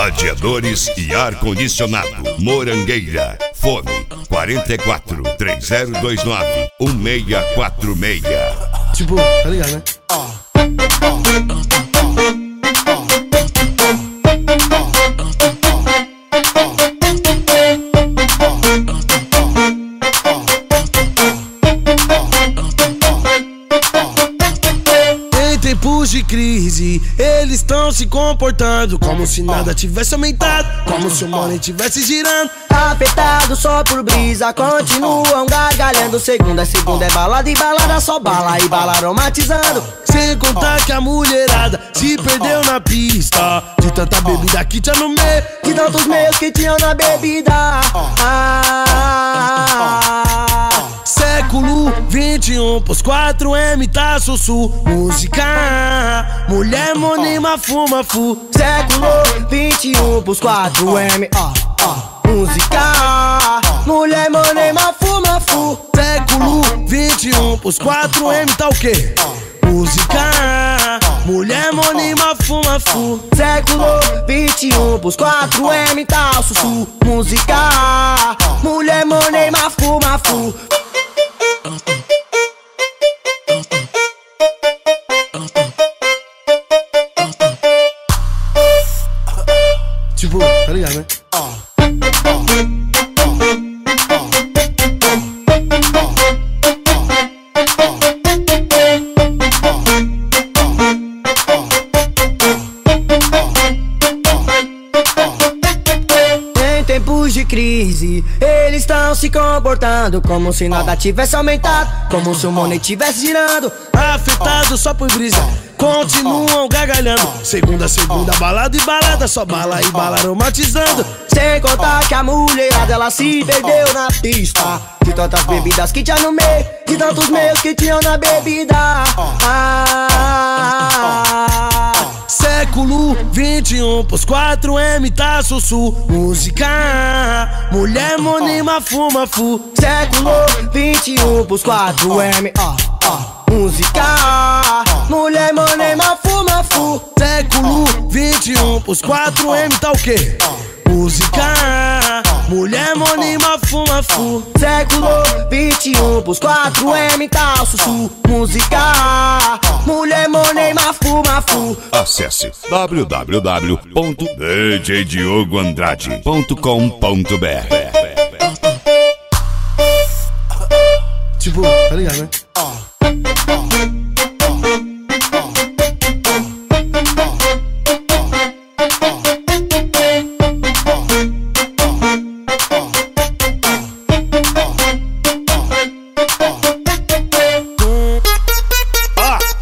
Radiadores e ar-condicionado Morangueira. Fone 44 3029 1646. Tipo, tá ligado, né? Em tempos de crise, eles estão se comportando como se nada tivesse aumentado, como se o money tivesse girando. Afetado só por brisa, continuam gargalhando. Segunda é balada e balada só bala e bala aromatizando. Sem contar que a mulherada se perdeu na pista, de tanta bebida que tinha no meio, de tantos meios que tinham na bebida. Século 21 pros 4M tá sussu. Música, mulher, money, mafuma, fu. Século 21 pros 4M, música, mulher, money, mafuma, fu. Século 21 pros 4M tá o quê? Música, mulher, money, mafuma, fu. Século 21 pros 4M tá o sussu. Música, mulher, money, mafuma, fu. Tipo, tá ligado, né? Em tempos de crise, eles estão se comportando como se nada tivesse aumentado, como se o money tivesse girando. Afetado só por brisa, continuam gargalhando. Segunda, balada e balada, só bala e bala aromatizando. Sem contar que a mulherada ela se perdeu na pista, de tantas bebidas que tinha no meio, de tantos meios que tinham na bebida. Século 21 pros 4M tá sussu. Música, mulher, money, mafuma, fu. Século 21 pros 4M, música, mulher, money, mafuma, fu. Século 21 pros 4M tá o quê? Música, mulher, money, mafuma, fu. Século 21 pros 4M tá o sussu. Música, mulher, money, mafuma, fu. Acesse www.djdiogoandrade.com.br. Tipo, tá ligado, né?